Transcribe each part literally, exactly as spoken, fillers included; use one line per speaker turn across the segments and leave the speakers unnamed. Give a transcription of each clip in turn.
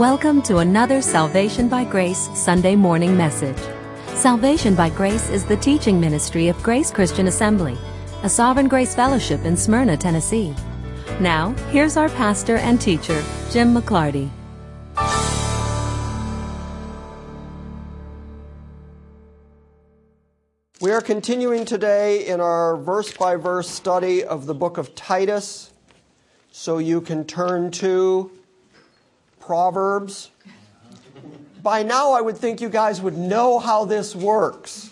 Welcome to another Salvation by Grace Sunday morning message. Salvation by Grace is the teaching ministry of Grace Christian Assembly, a Sovereign Grace Fellowship in Smyrna, Tennessee. Now, here's our pastor and teacher, Jim McClarty.
We are continuing today in our verse-by-verse study of the book of Titus, so you can turn to Proverbs. By now, I would think you guys would know how this works.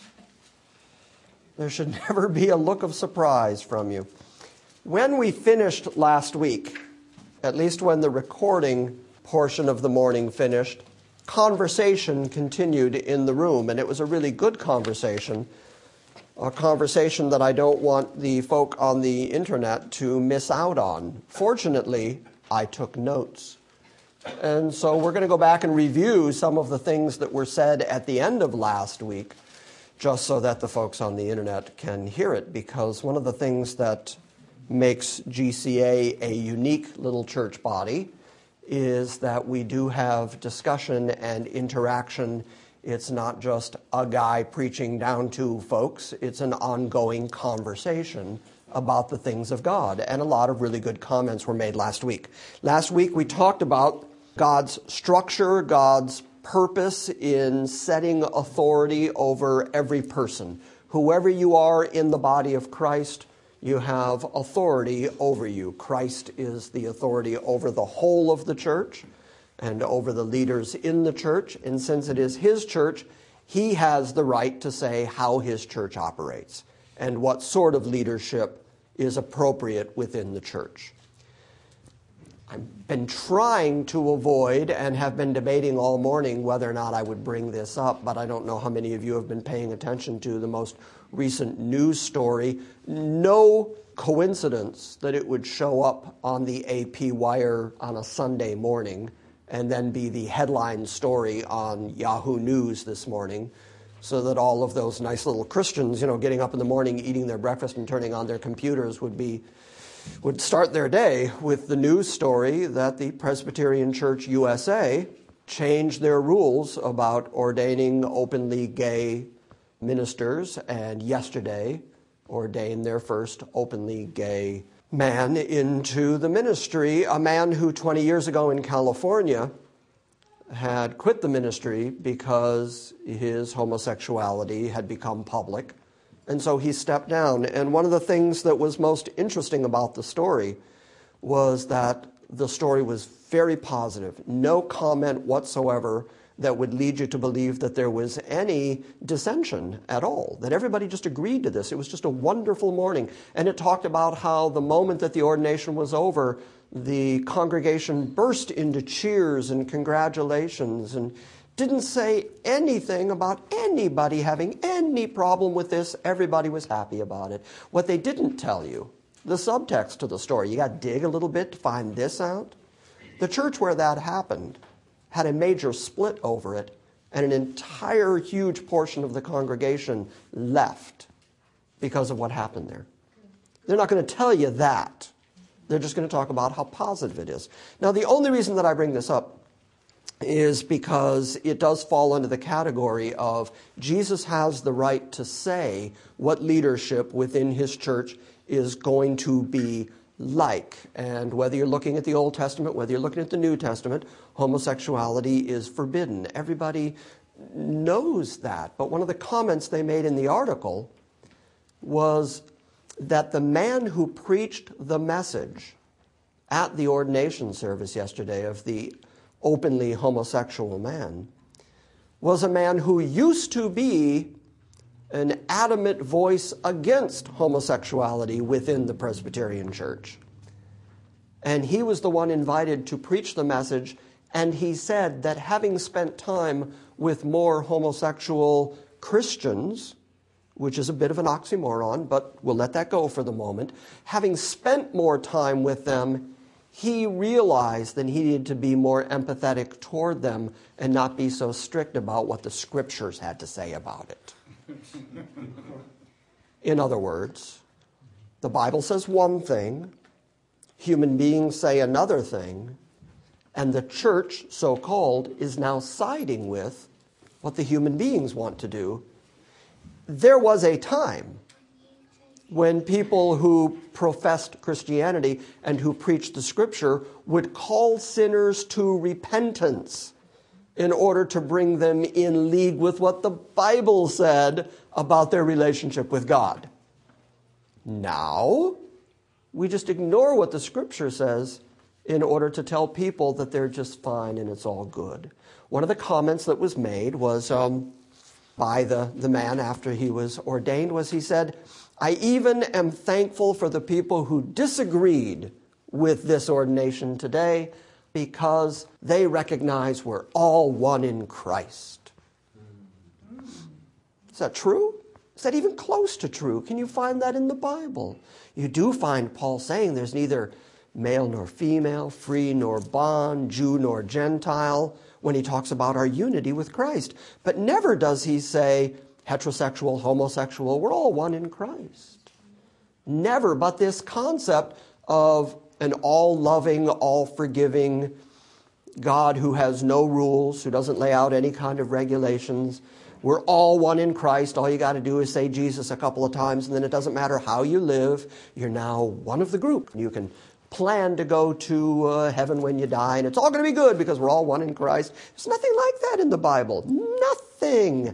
There should never be a look of surprise from you. When we finished last week, at least when the recording portion of the morning finished, conversation continued in the room, and it was a really good conversation. A conversation that I don't want the folk on the internet to miss out on. Fortunately, I took notes. And so we're going to go back and review some of the things that were said at the end of last week, just so that the folks on the internet can hear it, because one of the things that makes G C A a unique little church body is that we do have discussion and interaction. It's not just a guy preaching down to folks. It's an ongoing conversation about the things of God. And a lot of really good comments were made last week. Last week we talked about God's structure, God's purpose in setting authority over every person. Whoever you are in the body of Christ, you have authority over you. Christ is the authority over the whole of the church and over the leaders in the church. And since it is his church, he has the right to say how his church operates and what sort of leadership is appropriate within the church. I've been trying to avoid and have been debating all morning whether or not I would bring this up, but I don't know how many of you have been paying attention to the most recent news story. No coincidence that it would show up on the A P Wire on a Sunday morning and then be the headline story on Yahoo News this morning, so that all of those nice little Christians, you know, getting up in the morning, eating their breakfast and turning on their computers would be would start their day with the news story that the Presbyterian Church U S A changed their rules about ordaining openly gay ministers, and yesterday ordained their first openly gay man into the ministry, a man who twenty years ago in California had quit the ministry because his homosexuality had become public. And so he stepped down. And one of the things that was most interesting about the story was that the story was very positive. No comment whatsoever that would lead you to believe that there was any dissension at all, that everybody just agreed to this. It was just a wonderful morning. And it talked about how the moment that the ordination was over, the congregation burst into cheers and congratulations and didn't say anything about anybody having any problem with this. Everybody was happy about it. What they didn't tell you, the subtext to the story, you got to dig a little bit to find this out. The church where that happened had a major split over it, and an entire huge portion of the congregation left because of what happened there. They're not going to tell you that. They're just going to talk about how positive it is. Now, the only reason that I bring this up is because it does fall under the category of Jesus has the right to say what leadership within his church is going to be like. And whether you're looking at the Old Testament, whether you're looking at the New Testament, homosexuality is forbidden. Everybody knows that. But one of the comments they made in the article was that the man who preached the message at the ordination service yesterday of the openly homosexual man was a man who used to be an adamant voice against homosexuality within the Presbyterian Church. And he was the one invited to preach the message, and he said that having spent time with more homosexual Christians, which is a bit of an oxymoron, but we'll let that go for the moment, having spent more time with them, he realized that he needed to be more empathetic toward them and not be so strict about what the scriptures had to say about it. In other words, the Bible says one thing, human beings say another thing, And the church, so-called, is now siding with what the human beings want to do. There was a time when people who professed Christianity and who preached the Scripture would call sinners to repentance in order to bring them in league with what the Bible said about their relationship with God. Now, we just ignore what the Scripture says in order to tell people that they're just fine and it's all good. One of the comments that was made was um, by the, the man after he was ordained was he said, "I even am thankful for the people who disagreed with this ordination today because they recognize we're all one in Christ." Is that true? Is that even close to true? Can you find that in the Bible? You do find Paul saying there's neither male nor female, free nor bond, Jew nor Gentile, when he talks about our unity with Christ. But never does he say heterosexual, homosexual, we're all one in Christ. Never, but this concept of an all-loving, all-forgiving God who has no rules, who doesn't lay out any kind of regulations. We're all one in Christ. All you got to do is say Jesus a couple of times, and then it doesn't matter how you live. You're now one of the group. You can plan to go to uh, heaven when you die, and it's all going to be good because we're all one in Christ. There's nothing like that in the Bible. Nothing.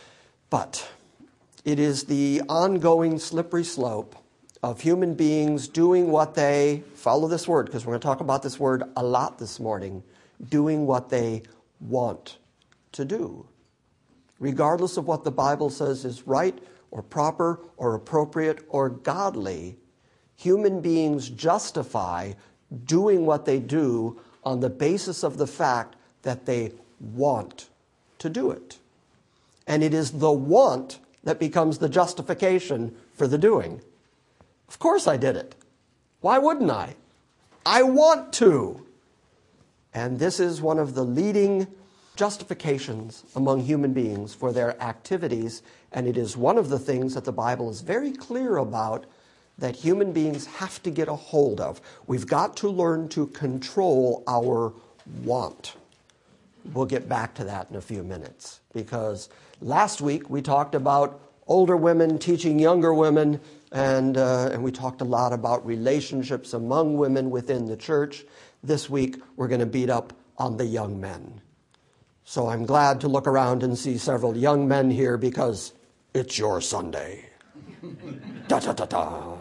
But it is the ongoing slippery slope of human beings doing what they, follow this word, because we're going to talk about this word a lot this morning, doing what they want to do. Regardless of what the Bible says is right or proper or appropriate or godly, human beings justify doing what they do on the basis of the fact that they want to do it. And it is the want that becomes the justification for the doing. Of course I did it. Why wouldn't I? I want to. And this is one of the leading justifications among human beings for their activities, and it is one of the things that the Bible is very clear about that human beings have to get a hold of. We've got to learn to control our want. We'll get back to that in a few minutes, because last week we talked about older women teaching younger women, and, uh, and we talked a lot about relationships among women within the church. This week we're going to beat up on the young men. So I'm glad to look around and see several young men here because it's your Sunday. Da, da, da, da.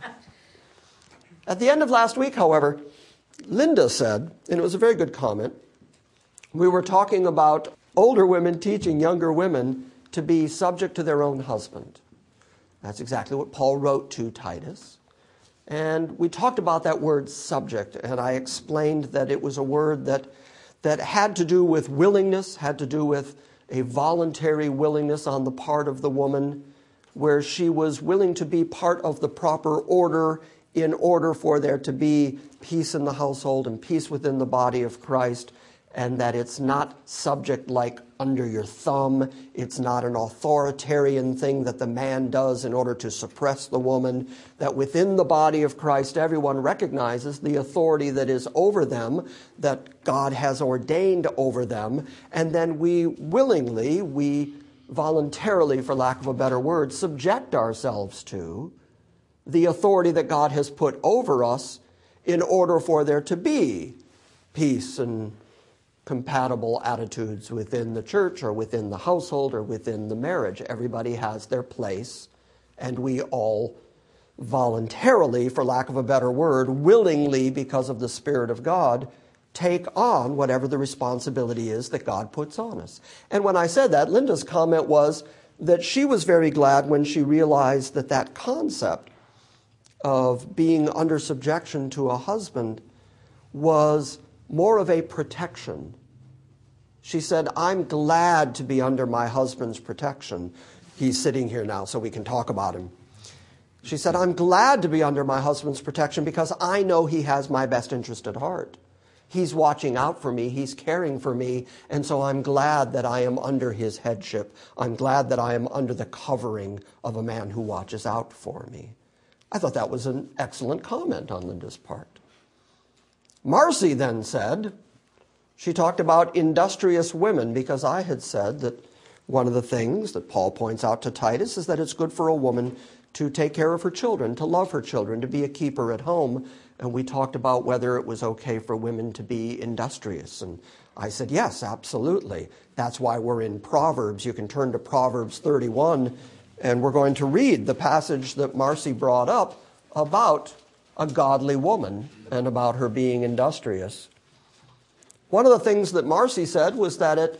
At the end of last week, however, Linda said, and it was a very good comment, we were talking about older women teaching younger women to be subject to their own husband. That's exactly what Paul wrote to Titus. And we talked about that word subject, and I explained that it was a word that that had to do with willingness, had to do with a voluntary willingness on the part of the woman, where she was willing to be part of the proper order in order for there to be peace in the household and peace within the body of Christ, and that it's not subject like under your thumb. It's not an authoritarian thing that the man does in order to suppress the woman, that within the body of Christ, everyone recognizes the authority that is over them, that God has ordained over them, and then we willingly, we voluntarily, for lack of a better word, subject ourselves to the authority that God has put over us in order for there to be peace and compatible attitudes within the church or within the household or within the marriage. Everybody has their place, and we all voluntarily, for lack of a better word, willingly, because of the Spirit of God, take on whatever the responsibility is that God puts on us. And when I said that, Linda's comment was that she was very glad when she realized that that concept of being under subjection to a husband was more of a protection. She said, I'm glad to be under my husband's protection. He's sitting here now, so we can talk about him. She said, I'm glad to be under my husband's protection because I know he has my best interest at heart. He's watching out for me. He's caring for me. And so I'm glad that I am under his headship. I'm glad that I am under the covering of a man who watches out for me. I thought that was an excellent comment on Linda's part. Marcy then said, She talked about industrious women, because I had said that one of the things that Paul points out to Titus is that it's good for a woman to take care of her children, to love her children, to be a keeper at home. And we talked about whether it was okay for women to be industrious. And I said, yes, absolutely. That's why we're in Proverbs. You can turn to Proverbs thirty-one, and we're going to read the passage that Marcy brought up about a godly woman and about her being industrious. One of the things that Marcy said was that it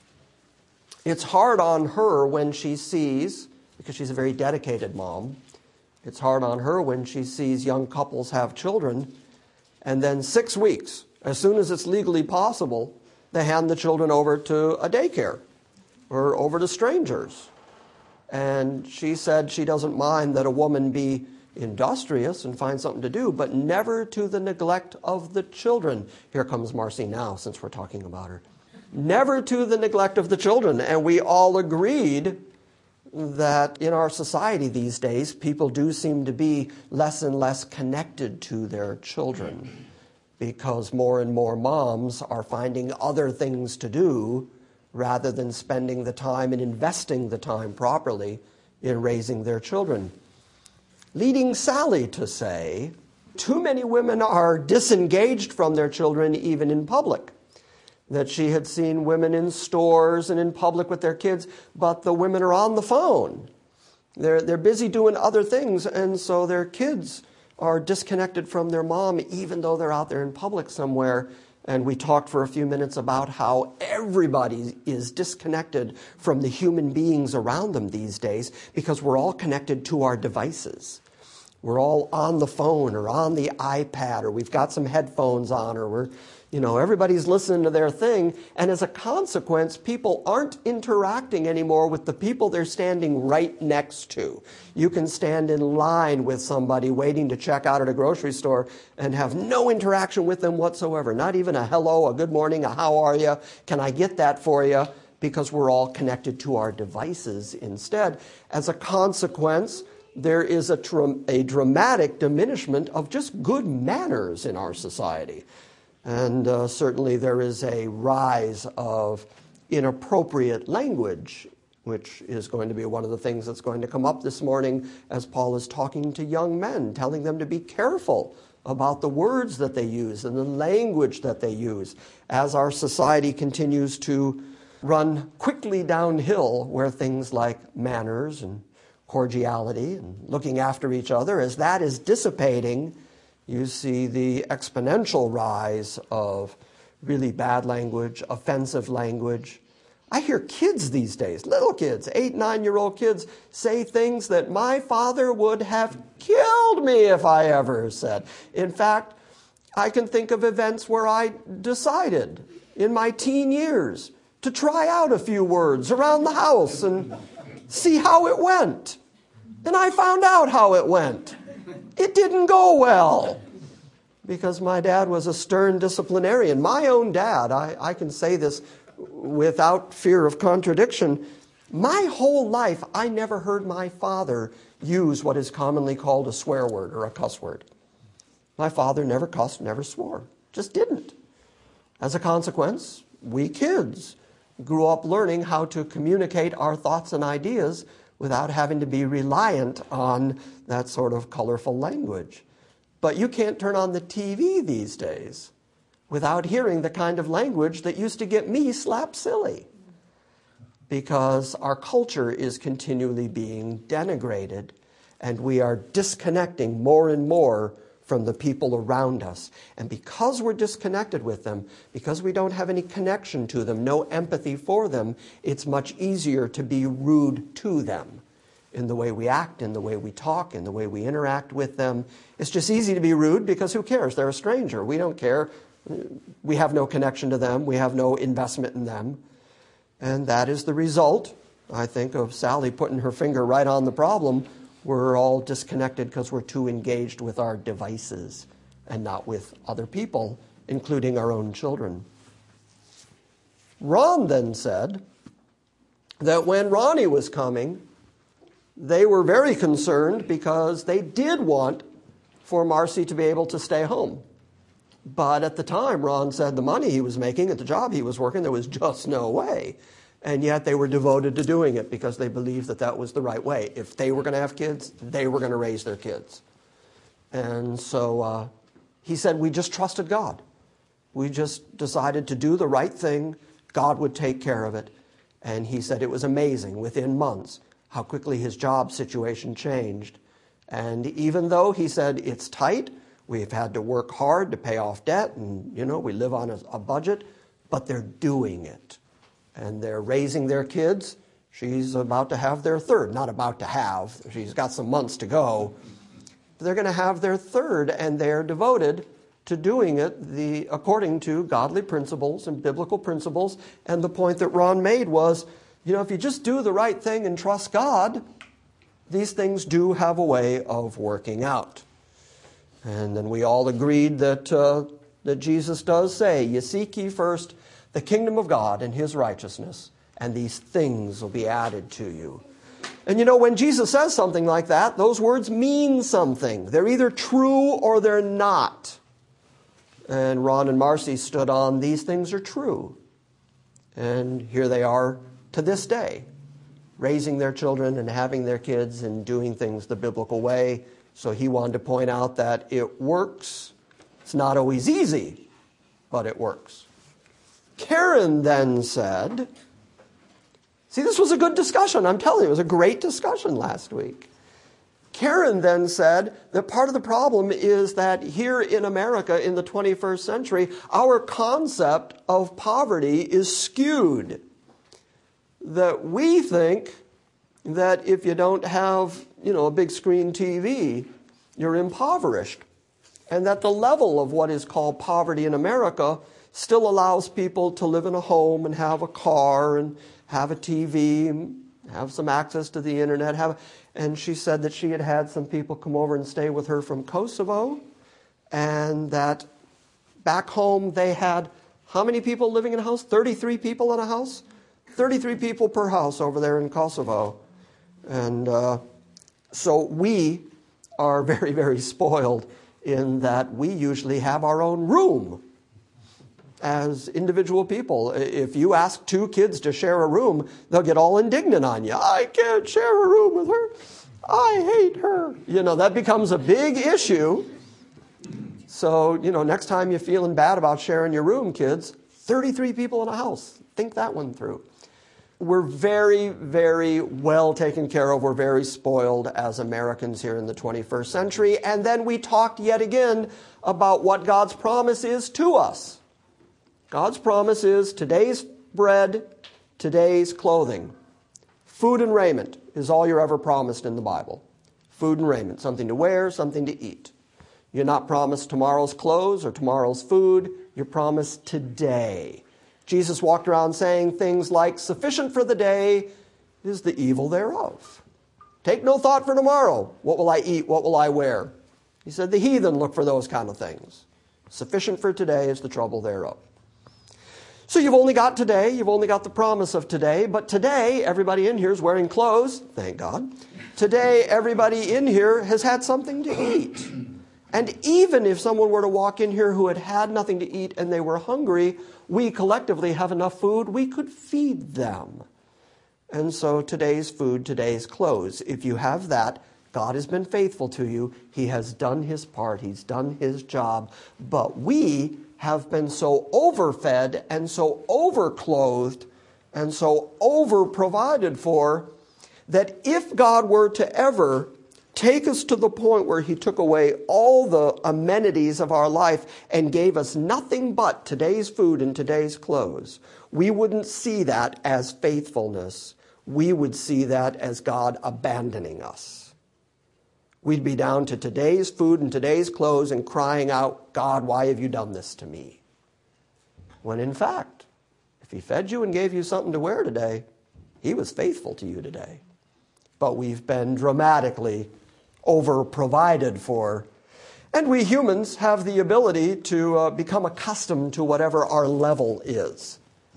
it's hard on her when she sees, because she's a very dedicated mom, it's hard on her when she sees young couples have children, and then six weeks, as soon as it's legally possible, they hand the children over to a daycare or over to strangers. And she said she doesn't mind that a woman be industrious and find something to do, but never to the neglect of the children. Here comes Marcy now, since we're talking about her. Never to the neglect of the children. And we all agreed that in our society these days, people do seem to be less and less connected to their children, because more and more moms are finding other things to do rather than spending the time and investing the time properly in raising their children. Leading Sally to say, too many women are disengaged from their children even in public. That she had seen women in stores and in public with their kids, but the women are on the phone. They're, they're busy doing other things, and so their kids are disconnected from their mom even though they're out there in public somewhere. And we talked for a few minutes about how everybody is disconnected from the human beings around them these days because we're all connected to our devices. We're all on the phone or on the iPad, or we've got some headphones on, or we're, you know, everybody's listening to their thing. And as a consequence, people aren't interacting anymore with the people they're standing right next to. You can stand in line with somebody waiting to check out at a grocery store and have no interaction with them whatsoever. Not even a hello, a good morning, a how are you? Can I get that for you? Because we're all connected to our devices instead. As a consequence, there is a, tra- a dramatic diminishment of just good manners in our society. And uh, certainly there is a rise of inappropriate language, which is going to be one of the things that's going to come up this morning as Paul is talking to young men, telling them to be careful about the words that they use and the language that they use as our society continues to run quickly downhill, where things like manners and cordiality and looking after each other, as that is dissipating, you see the exponential rise of really bad language, offensive language. I hear kids these days, little kids, eight, nine-year-old kids, say things that my father would have killed me if I ever said. In fact, I can think of events where I decided in my teen years to try out a few words around the house and see how it went. And I found out how it went. It didn't go well because my dad was a stern disciplinarian. My own dad, I, I can say this without fear of contradiction, my whole life I never heard my father use what is commonly called a swear word or a cuss word. My father never cussed, never swore, just didn't. As a consequence, we kids grew up learning how to communicate our thoughts and ideas without having to be reliant on that sort of colorful language. But you can't turn on the T V these days without hearing the kind of language that used to get me slap silly, because our culture is continually being denigrated and we are disconnecting more and more from the people around us. And because we're disconnected with them, because we don't have any connection to them, no empathy for them, it's much easier to be rude to them in the way we act, in the way we talk, in the way we interact with them. It's just easy to be rude because who cares? They're a stranger. We don't care. We have no connection to them. We have no investment in them. And that is the result, I think, of Sally putting her finger right on the problem. We're all disconnected because we're too engaged with our devices and not with other people, including our own children. Ron then said that when Ronnie was coming, they were very concerned because they did want for Marcy to be able to stay home. But at the time, Ron said the money he was making at the job he was working, there was just no way. And yet they were devoted to doing it because they believed that that was the right way. If they were going to have kids, they were going to raise their kids. And so uh, he said, we just trusted God. We just decided to do the right thing. God would take care of it. And he said it was amazing within months how quickly his job situation changed. And even though he said it's tight, we've had to work hard to pay off debt, and, you know, we live on a, a budget, but they're doing it. And they're raising their kids. She's about to have their third. Not about to have. She's got some months to go. But they're going to have their third, and they're devoted to doing it the according to godly principles and biblical principles. And the point that Ron made was, you know, if you just do the right thing and trust God, these things do have a way of working out. And then we all agreed that uh, that Jesus does say, you seek ye first the kingdom of God and his righteousness, and these things will be added to you. And you know, when Jesus says something like that, those words mean something. They're either true or they're not. And Ron and Marcy stood on, these things are true. And here they are to this day, raising their children and having their kids and doing things the biblical way. So he wanted to point out that it works. It's not always easy, but it works. Karen then said, see, this was a good discussion. I'm telling you, it was a great discussion last week. Karen then said that part of the problem is that here in America in the twenty-first century, our concept of poverty is skewed. That we think that if you don't have, you know, a big screen T V, you're impoverished. And that the level of what is called poverty in America still allows people to live in a home and have a car and have a T V, and have some access to the internet. Have, and she said that she had had some people come over and stay with her from Kosovo, and that back home they had how many people living in a house? thirty-three people in a house? thirty-three people per house over there in Kosovo. And uh, so we are very, very spoiled in that we usually have our own room as individual people. If you ask two kids to share a room, they'll get all indignant on you. I can't share a room with her. I hate her. You know, that becomes a big issue. So, you know, next time you're feeling bad about sharing your room, kids, thirty-three people in a house. Think that one through. We're very, very well taken care of. We're very spoiled as Americans here in the twenty-first century. And then we talked yet again about what God's promise is to us. God's promise is today's bread, today's clothing. Food and raiment is all you're ever promised in the Bible. Food and raiment, something to wear, something to eat. You're not promised tomorrow's clothes or tomorrow's food. You're promised today. Jesus walked around saying things like, sufficient for the day is the evil thereof. Take no thought for tomorrow. What will I eat? What will I wear? He said the heathen look for those kind of things. Sufficient for today is the trouble thereof. So you've only got today, you've only got the promise of today, but today everybody in here is wearing clothes, thank God. Today everybody in here has had something to eat. And even if someone were to walk in here who had had nothing to eat and they were hungry, we collectively have enough food, we could feed them. And so today's food, today's clothes. If you have that, God has been faithful to you. He has done his part. He's done his job. But we have been so overfed and so overclothed and so over-provided for that if God were to ever take us to the point where he took away all the amenities of our life and gave us nothing but today's food and today's clothes, we wouldn't see that as faithfulness. We would see that as God abandoning us. We'd be down to today's food and today's clothes and crying out, God, why have you done this to me? When in fact, if he fed you and gave you something to wear today, he was faithful to you today. But we've been dramatically over-provided for. And we humans have the ability to uh, become accustomed to whatever our level is.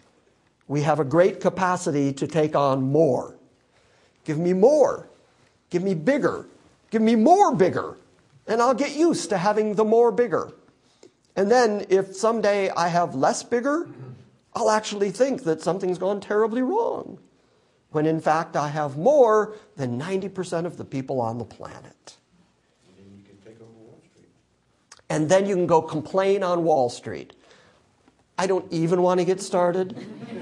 We have a great capacity to take on more. Give me more. Give me bigger. Give me more bigger. And I'll get used to having the more bigger. And then if someday I have less bigger, I'll actually think that something's gone terribly wrong, when in fact I have more than ninety percent of the people on the planet.
And then you can take over Wall Street.
And then you can go complain on Wall Street. I don't even want to get started.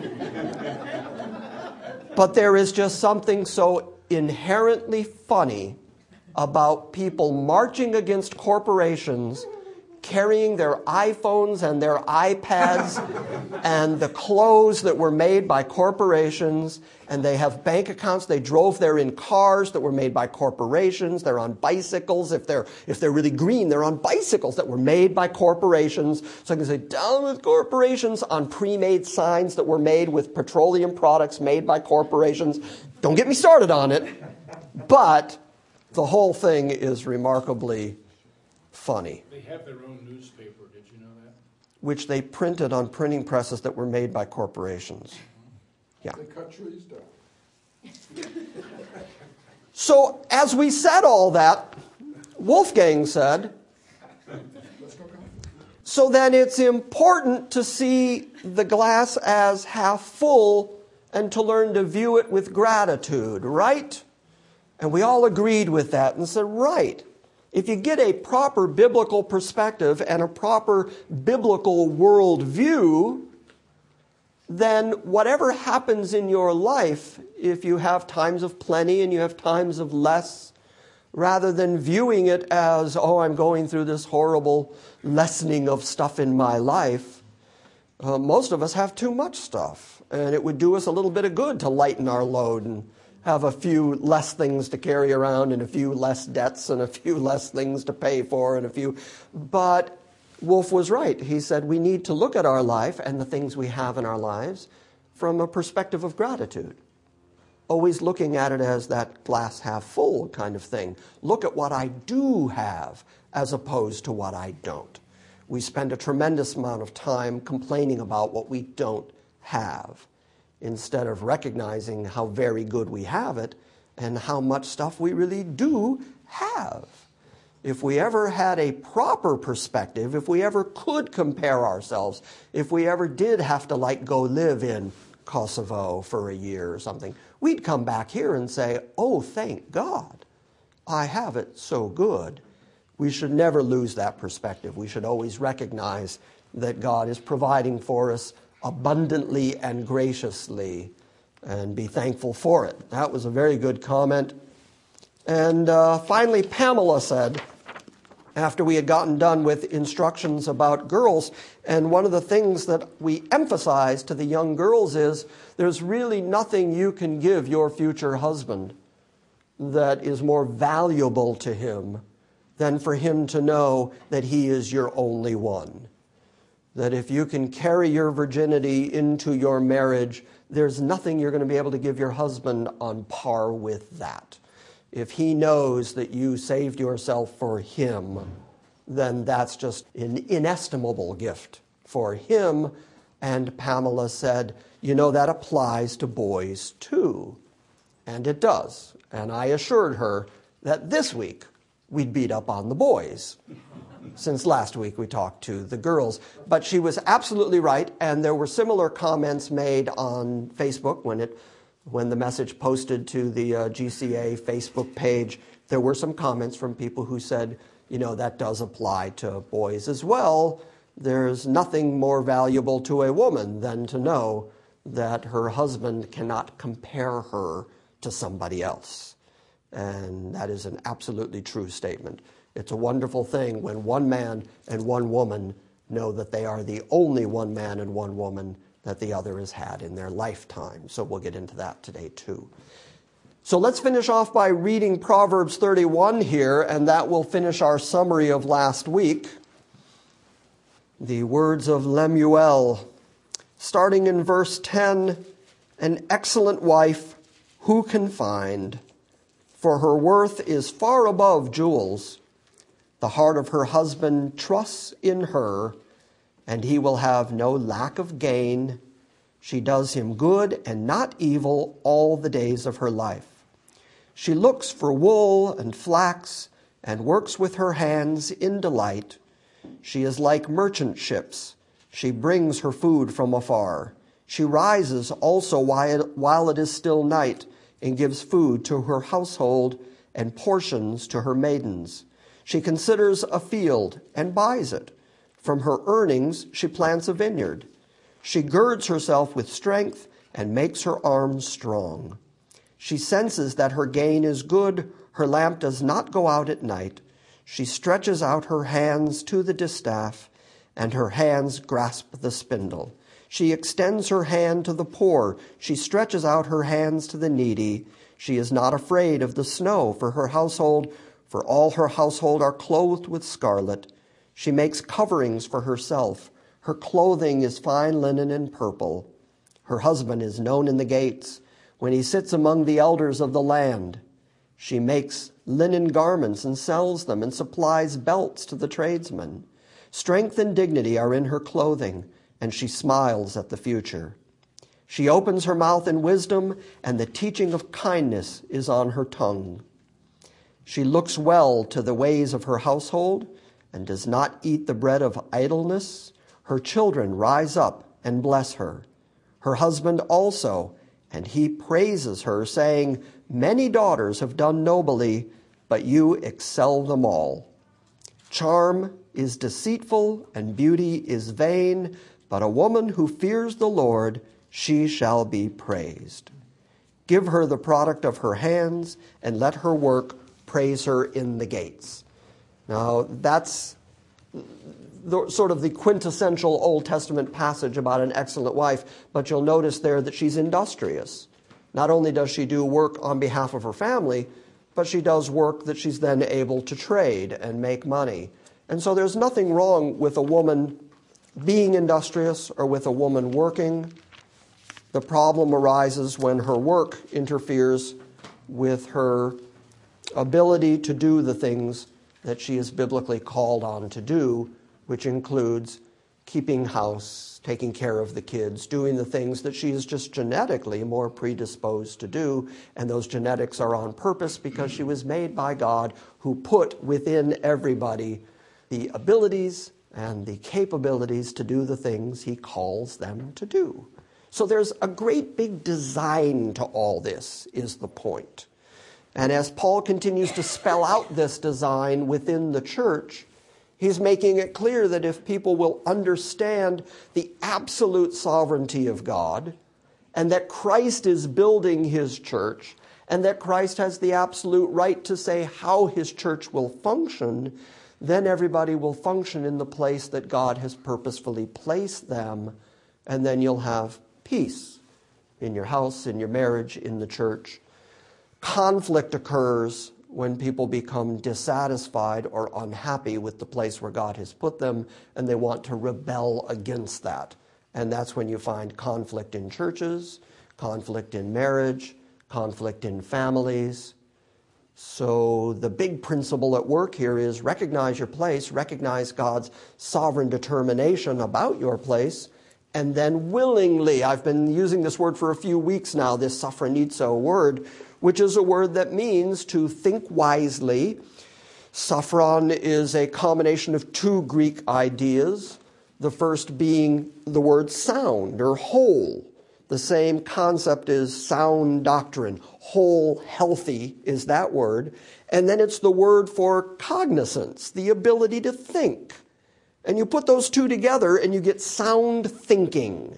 But there is just something so inherently funny about people marching against corporations, carrying their iPhones and their iPads and the clothes that were made by corporations, and they have bank accounts. They drove there in cars that were made by corporations. They're on bicycles. If they're if they're really green, they're on bicycles that were made by corporations. So I can say, down with corporations, on pre-made signs that were made with petroleum products made by corporations. Don't get me started on it. But the whole thing is remarkably funny.
They have their own newspaper, did you know that?
Which they printed on printing presses that were made by corporations. Yeah.
They cut trees down.
So as we said all that, Wolfgang said, so then it's important to see the glass as half full and to learn to view it with gratitude, right? And we all agreed with that and said, right. If you get a proper biblical perspective and a proper biblical worldview, then whatever happens in your life, if you have times of plenty and you have times of less, rather than viewing it as, oh, I'm going through this horrible lessening of stuff in my life, uh, most of us have too much stuff. And it would do us a little bit of good to lighten our load and have a few less things to carry around and a few less debts and a few less things to pay for and a few. But Wolf was right. He said we need to look at our life and the things we have in our lives from a perspective of gratitude. Always looking at it as that glass half full kind of thing. Look at what I do have as opposed to what I don't. We spend a tremendous amount of time complaining about what we don't have, instead of recognizing how very good we have it and how much stuff we really do have. If we ever had a proper perspective, if we ever could compare ourselves, if we ever did have to like go live in Kosovo for a year or something, we'd come back here and say, oh, thank God, I have it so good. We should never lose that perspective. We should always recognize that God is providing for us abundantly and graciously, and be thankful for it. That was a very good comment. And uh, finally, Pamela said, after we had gotten done with instructions about girls, and one of the things that we emphasize to the young girls is there's really nothing you can give your future husband that is more valuable to him than for him to know that he is your only one. That if you can carry your virginity into your marriage, there's nothing you're going to be able to give your husband on par with that. If he knows that you saved yourself for him, then that's just an inestimable gift for him. And Pamela said, you know, that applies to boys too. And it does. And I assured her that this week we'd beat up on the boys, since last week we talked to the girls. But she was absolutely right, and there were similar comments made on Facebook when it when the message posted to the uh, G C A Facebook page. There were some comments from people who said, you know, that does apply to boys as well. There's nothing more valuable to a woman than to know that her husband cannot compare her to somebody else. And that is an absolutely true statement. It's a wonderful thing when one man and one woman know that they are the only one man and one woman that the other has had in their lifetime. So we'll get into that today too. So let's finish off by reading Proverbs thirty-one here, and that will finish our summary of last week. The words of Lemuel, starting in verse ten, an excellent wife who can find? For her worth is far above jewels. The heart of her husband trusts in her, and he will have no lack of gain. She does him good and not evil all the days of her life. She looks for wool and flax and works with her hands in delight. She is like merchant ships. She brings her food from afar. She rises also while it is still night and gives food to her household and portions to her maidens. She considers a field and buys it. From her earnings she plants a vineyard. She girds herself with strength and makes her arms strong. She senses that her gain is good. Her lamp does not go out at night. She stretches out her hands to the distaff, and her hands grasp the spindle. She extends her hand to the poor. She stretches out her hands to the needy. She is not afraid of the snow for her household, for all her household are clothed with scarlet. She makes coverings for herself. Her clothing is fine linen and purple. Her husband is known in the gates when he sits among the elders of the land. She makes linen garments and sells them and supplies belts to the tradesmen. Strength and dignity are in her clothing, and she smiles at the future. She opens her mouth in wisdom, and the teaching of kindness is on her tongue. She looks well to the ways of her household and does not eat the bread of idleness. Her children rise up and bless her. Her husband also, and he praises her, saying, "Many daughters have done nobly, but you excel them all." Charm is deceitful and beauty is vain, but a woman who fears the Lord, she shall be praised. Give her the product of her hands, and let her work praise her in the gates. Now, that's the, sort of the quintessential Old Testament passage about an excellent wife, but you'll notice there that she's industrious. Not only does she do work on behalf of her family, but she does work that she's then able to trade and make money. And so there's nothing wrong with a woman being industrious or with a woman working. The problem arises when her work interferes with her ability to do the things that she is biblically called on to do, which includes keeping house, taking care of the kids, doing the things that she is just genetically more predisposed to do. And those genetics are on purpose because she was made by God, who put within everybody the abilities and the capabilities to do the things he calls them to do. So there's a great big design to all this, is the point. And as Paul continues to spell out this design within the church, he's making it clear that if people will understand the absolute sovereignty of God, and that Christ is building his church, and that Christ has the absolute right to say how his church will function, then everybody will function in the place that God has purposefully placed them, and then you'll have peace in your house, in your marriage, in the church. Conflict occurs when people become dissatisfied or unhappy with the place where God has put them, and they want to rebel against that. And that's when you find conflict in churches, conflict in marriage, conflict in families. So the big principle at work here is recognize your place, recognize God's sovereign determination about your place, and then willingly, I've been using this word for a few weeks now, this sophronizo word, which is a word that means to think wisely. Sophron is a combination of two Greek ideas, the first being the word sound or whole. The same concept is sound doctrine. Whole, healthy is that word. And then it's the word for cognizance, the ability to think. And you put those two together and you get sound thinking.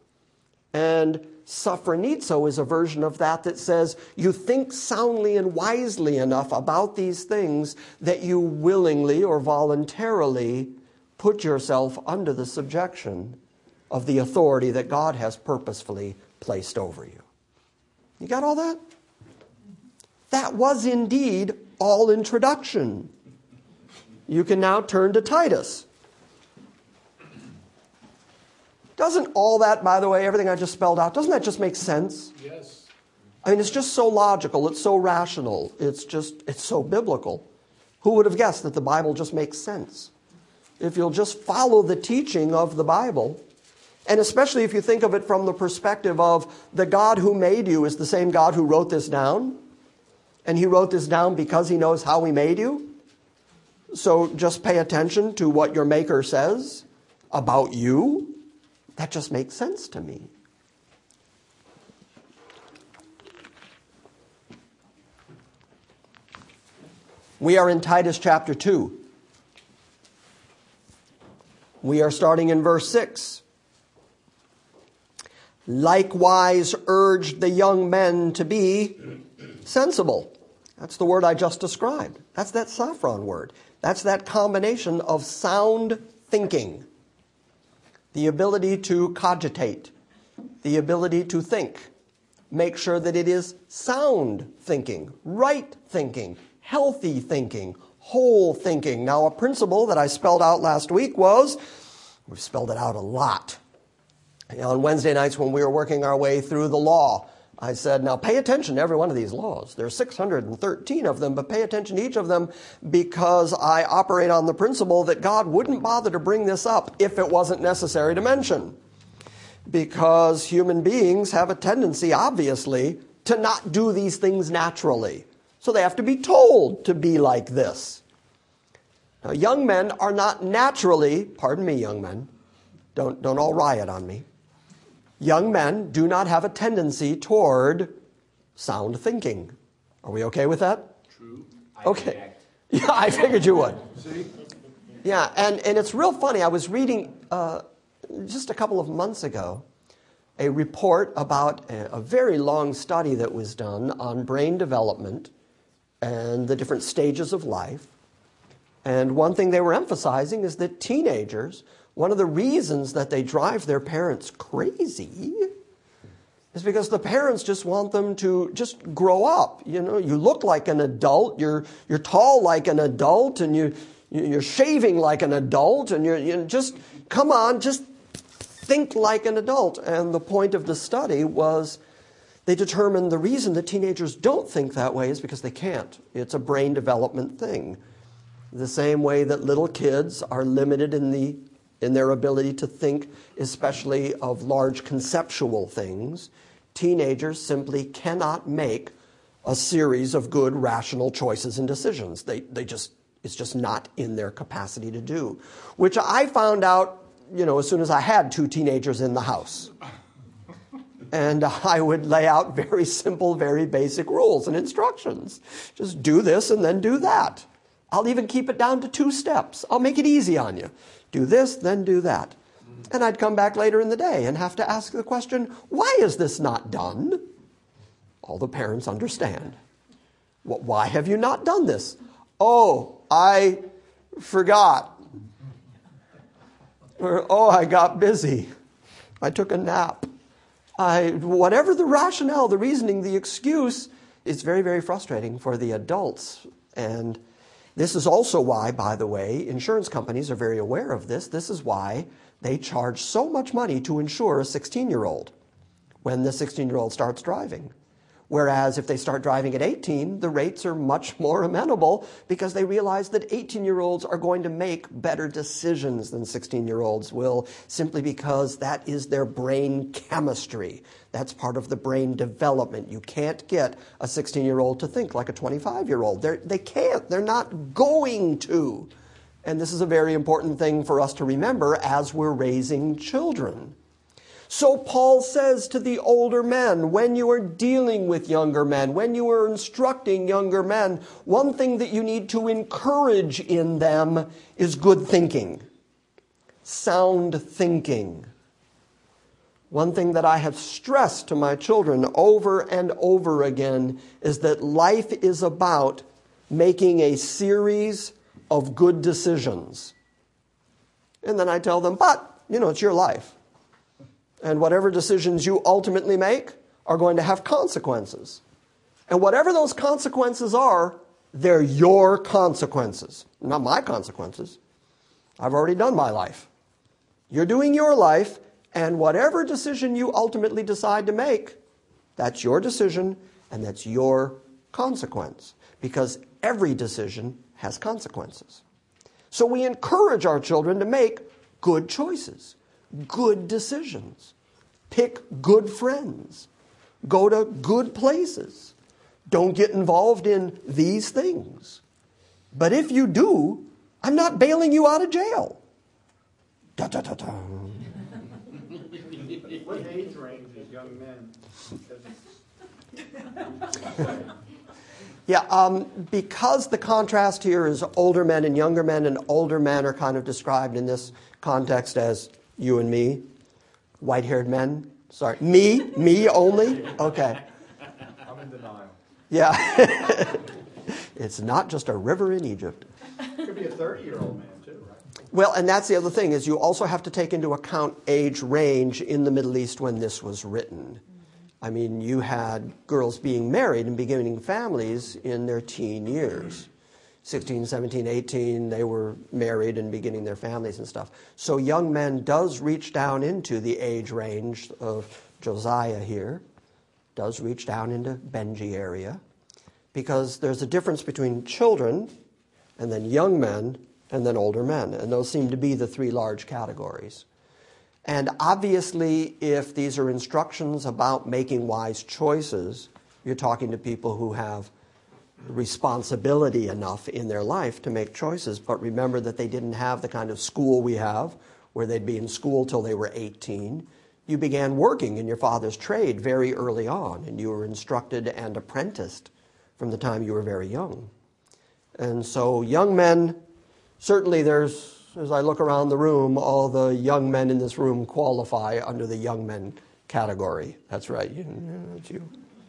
And sophronizo is a version of that that says you think soundly and wisely enough about these things that you willingly or voluntarily put yourself under the subjection of the authority that God has purposefully placed over you. You got all that? That was indeed all introduction. You can now turn to Titus. Doesn't all that, by the way, everything I just spelled out, doesn't that just make sense?
Yes.
I mean, it's just so logical. It's so rational. It's just, it's so biblical. Who would have guessed that the Bible just makes sense? If you'll just follow the teaching of the Bible, and especially if you think of it from the perspective of the God who made you is the same God who wrote this down, and he wrote this down because he knows how he made you. So just pay attention to what your Maker says about you. That just makes sense to me. We are in Titus chapter two. We are starting in verse six. Likewise urged the young men to be sensible. That's the word I just described. That's that saffron word. That's that combination of sound thinking. The ability to cogitate. The ability to think. Make sure that it is sound thinking, right thinking, healthy thinking, whole thinking. Now, a principle that I spelled out last week was, we've spelled it out a lot. On Wednesday nights when we were working our way through the law, I said, now pay attention to every one of these laws. There are six hundred thirteen of them, but pay attention to each of them because I operate on the principle that God wouldn't bother to bring this up if it wasn't necessary to mention. Because human beings have a tendency, obviously, to not do these things naturally. So they have to be told to be like this. Now, young men are not naturally, pardon me, young men, don't, don't all riot on me. Young men do not have a tendency toward sound thinking. Are we okay with that?
True.
Okay. Yeah, I figured you would.
See?
Yeah, and, and it's real funny. I was reading uh, just a couple of months ago a report about a, a very long study that was done on brain development and the different stages of life. And one thing they were emphasizing is that teenagers, one of the reasons that they drive their parents crazy is because the parents just want them to just grow up. You know, you look like an adult, you're you're tall like an adult, and you you're shaving like an adult, and you're you know, just come on, just think like an adult. And the point of the study was they determined the reason that teenagers don't think that way is because they can't. It's a brain development thing. The same way that little kids are limited in the in their ability to think, especially of large conceptual things, teenagers simply cannot make a series of good rational choices and decisions. They they just it's just not in their capacity to do, which I found out, you know, as soon as I had two teenagers in the house. And I would lay out very simple, very basic rules and instructions. Just do this and then do that. I'll even keep it down to two steps. I'll make it easy on you. Do this, then do that. And I'd come back later in the day and have to ask the question, why is this not done? All the parents understand. Why have you not done this? Oh, I forgot. Or, oh, I got busy. I took a nap. I, whatever the rationale, the reasoning, the excuse, it's very, very frustrating for the adults. And this is also why, by the way, insurance companies are very aware of this. This is why they charge so much money to insure a sixteen-year-old when the sixteen-year-old starts driving. Whereas if they start driving at eighteen, the rates are much more amenable because they realize that eighteen-year-olds are going to make better decisions than sixteen-year-olds will, simply because that is their brain chemistry. That's part of the brain development. You can't get a sixteen-year-old to think like a twenty-five-year-old. They're, they can't. They're not going to. And this is a very important thing for us to remember as we're raising children. So Paul says to the older men, when you are dealing with younger men, when you are instructing younger men, one thing that you need to encourage in them is good thinking, sound thinking. One thing that I have stressed to my children over and over again is that life is about making a series of good decisions. And then I tell them, but, you know, it's your life. And whatever decisions you ultimately make are going to have consequences. And whatever those consequences are, they're your consequences, not my consequences. I've already done my life. You're doing your life, and whatever decision you ultimately decide to make, that's your decision, and that's your consequence. Because every decision has consequences. So we encourage our children to make good choices, good decisions. Pick good friends. Go to good places. Don't get involved in these things. But if you do, I'm not bailing you out of jail. Da, da, da, da.
What age range is young men?
Yeah, um, because the contrast here is older men and younger men, and older men are kind of described in this context as you and me, white-haired men. Sorry, me, me only? Okay.
I'm in denial.
Yeah. It's not just a river in Egypt.
Could be a thirty-year-old man, too, right?
Well, and that's the other thing, is you also have to take into account age range in the Middle East when this was written. I mean, you had girls being married and beginning families in their teen years. sixteen, seventeen, eighteen, they were married and beginning their families and stuff. So young men does reach down into the age range of Josiah here, does reach down into Benji area, because there's a difference between children and then young men and then older men. And those seem to be the three large categories. And obviously, if these are instructions about making wise choices, you're talking to people who have responsibility enough in their life to make choices. But remember that they didn't have the kind of school we have, where they'd be in school till they were eighteen. You began working in your father's trade very early on, and you were instructed and apprenticed from the time you were very young. And so young men, certainly there's, as I look around the room, all the young men in this room qualify under the young men category. That's right. You, that's you.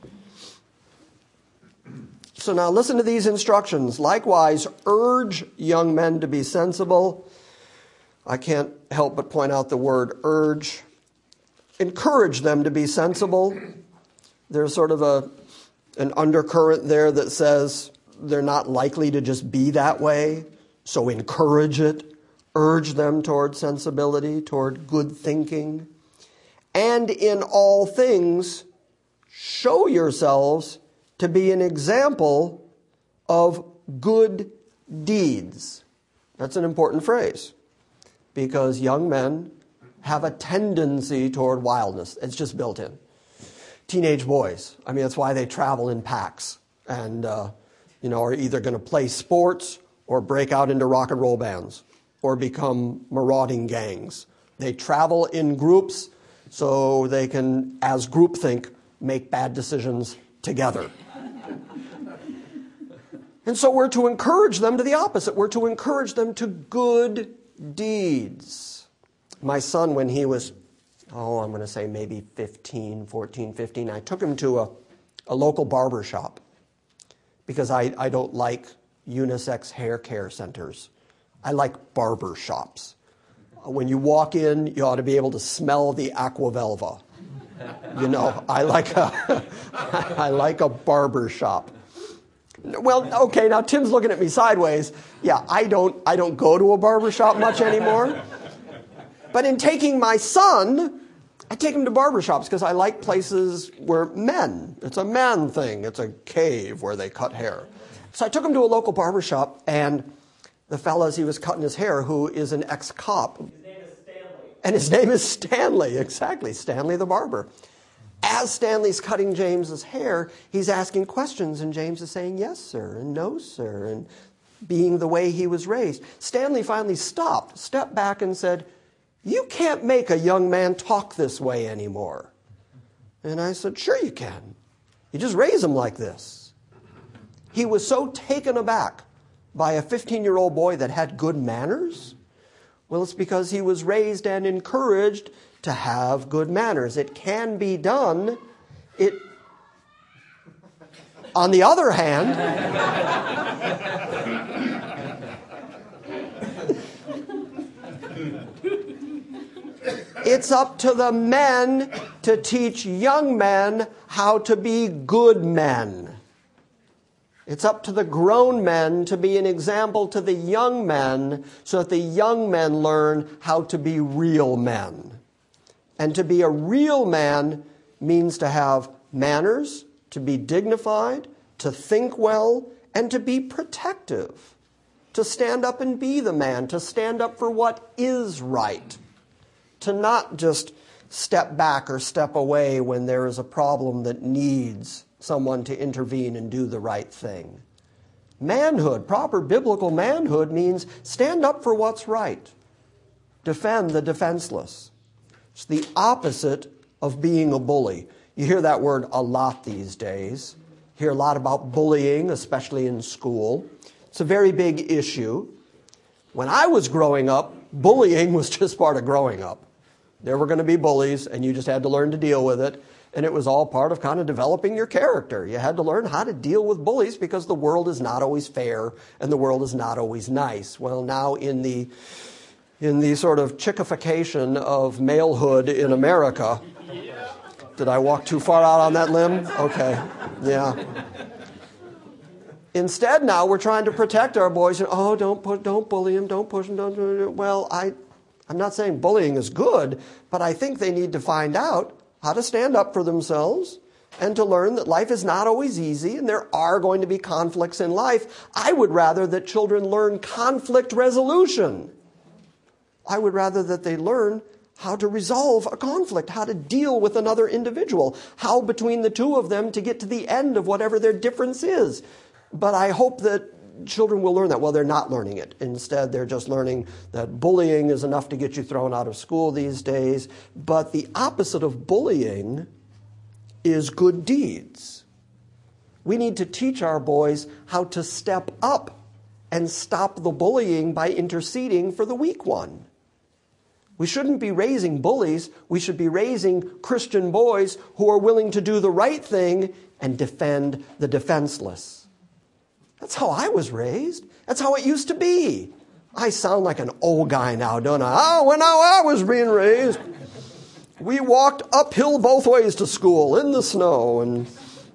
So now listen to these instructions. Likewise, urge young men to be sensible. I can't help but point out the word urge. Encourage them to be sensible. There's sort of a an undercurrent there that says they're not likely to just be that way. So encourage it. Urge them toward sensibility, toward good thinking. And in all things, show yourselves to be an example of good deeds. That's an important phrase, because young men have a tendency toward wildness. It's just built in. Teenage boys, I mean, that's why they travel in packs and, uh, you know, are either going to play sports or break out into rock and roll bands or become marauding gangs. They travel in groups so they can, as groupthink, make bad decisions together. And so we're to encourage them to the opposite. We're to encourage them to good deeds. My son, when he was, oh, I'm going to say maybe fifteen, fourteen, fifteen, I took him to a, a local barber shop because I, I don't like unisex hair care centers. I like barber shops. When you walk in, you ought to be able to smell the aqua velva. You know, I like a, I like a barber shop. Well, okay, now Tim's looking at me sideways. Yeah, I don't, I don't go to a barber shop much anymore. But in taking my son, I take him to barber shops because I like places where men, it's a man thing. It's a cave where they cut hair. So I took him to a local barber shop, and the fellow, as he was cutting his hair, who is an ex-cop.
His name is Stanley.
And his name is Stanley, exactly, Stanley the barber. As Stanley's cutting James's hair, he's asking questions, and James is saying, yes, sir, and no, sir, and being the way he was raised. Stanley finally stopped, stepped back, and said, you can't make a young man talk this way anymore. And I said, sure you can. You just raise him like this. He was so taken aback by a fifteen-year-old boy that had good manners. Well, it's because he was raised and encouraged to have good manners. It can be done. It, on the other hand, it's up to the men to teach young men how to be good men. It's up to the grown men to be an example to the young men so that the young men learn how to be real men. And to be a real man means to have manners, to be dignified, to think well, and to be protective. To stand up and be the man, to stand up for what is right. To not just step back or step away when there is a problem that needs someone to intervene and do the right thing. Manhood, proper biblical manhood means stand up for what's right. Defend the defenseless. It's the opposite of being a bully. You hear that word a lot these days. You hear a lot about bullying, especially in school. It's a very big issue. When I was growing up, bullying was just part of growing up. There were going to be bullies, and you just had to learn to deal with it. And it was all part of kind of developing your character. You had to learn how to deal with bullies because the world is not always fair and the world is not always nice. Well, now in the in the sort of chickification of malehood in America, did I walk too far out on that limb? Okay, yeah. Instead, now we're trying to protect our boys. Oh, don't put, don't bully him, don't push him, don't do it. Well, I, I'm not saying bullying is good, but I think they need to find out how to stand up for themselves and to learn that life is not always easy and there are going to be conflicts in life. I would rather that children learn conflict resolution. I would rather that they learn how to resolve a conflict, how to deal with another individual, how between the two of them to get to the end of whatever their difference is. But I hope that children will learn that. Well, they're not learning it. Instead, they're just learning that bullying is enough to get you thrown out of school these days. But the opposite of bullying is good deeds. We need to teach our boys how to step up and stop the bullying by interceding for the weak one. We shouldn't be raising bullies. We should be raising Christian boys who are willing to do the right thing and defend the defenseless. That's how I was raised. That's how it used to be. I sound like an old guy now, don't I? Oh, when I was being raised, we walked uphill both ways to school in the snow. And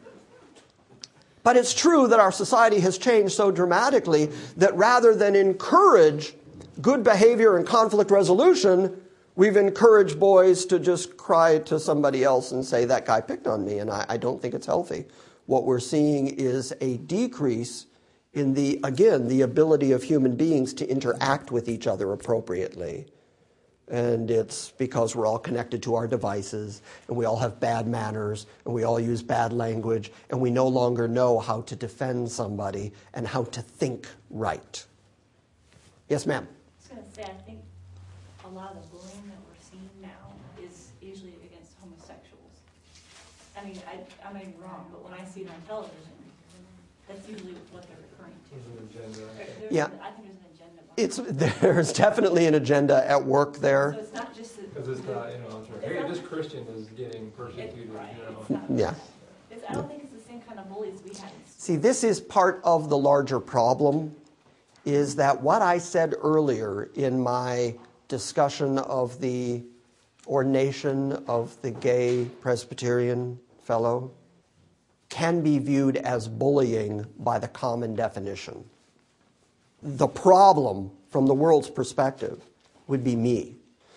But it's true that our society has changed so dramatically that rather than encourage good behavior and conflict resolution, we've encouraged boys to just cry to somebody else and say, that guy picked on me, and I, I don't think it's healthy. What we're seeing is a decrease in the, again, the ability of human beings to interact with each other appropriately. And it's because we're all connected to our devices, and we all have bad manners, and we all use bad language, and we no longer know how to defend somebody and how to think right. Yes, ma'am?
I was going to say, I think a lot of the bullying that we're seeing now is usually against homosexuals. I mean, I, I may be wrong, but when I see it on television, that's usually what they're referring to.
There's an agenda.
There's
Yeah.
an- I think there's an agenda behind
It's, there's definitely an agenda at work
it.
there.
So it's not just that.
Because it's not, you know, it's like, hey, this Christian is getting persecuted,
It, right,
you know.
it's not.
Yeah.
It's, I don't think it's the same kind of bullies we had. in school.
See, this is part of the larger problem, is that what I said earlier in my discussion of the ordination of the gay Presbyterian fellow can be viewed as bullying by the common definition. The problem, from the world's perspective, would be me.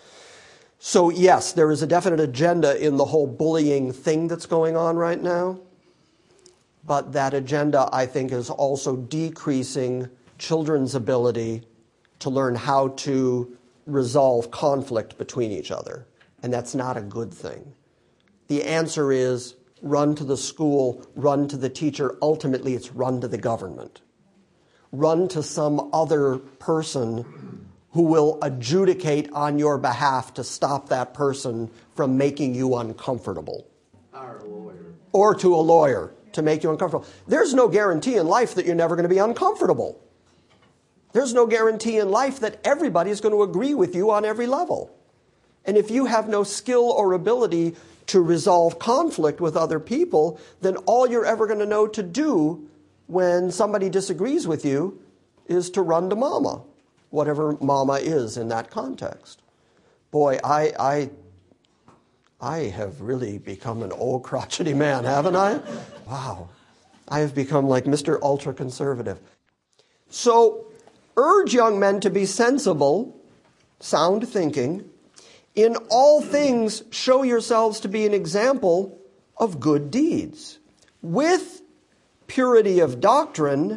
So yes, there is a definite agenda in the whole bullying thing that's going on right now, but that agenda, I think, is also decreasing children's ability to learn how to resolve conflict between each other, and that's not a good thing. The answer is run to the school, run to the teacher. Ultimately, it's run to the government. Run to some other person who will adjudicate on your behalf to stop that person from making you uncomfortable.
Our lawyer.
Or to a lawyer to make you uncomfortable. There's no guarantee in life that you're never going to be uncomfortable. There's no guarantee in life that everybody is going to agree with you on every level. And if you have no skill or ability to resolve conflict with other people, then all you're ever going to know to do when somebody disagrees with you is to run to mama, whatever mama is in that context. Boy, I I, I have really become an old crotchety man, haven't I? Wow. I have become like Mister Ultra-Conservative. So, urge young men to be sensible, sound thinking. In all things, show yourselves to be an example of good deeds, with purity of doctrine,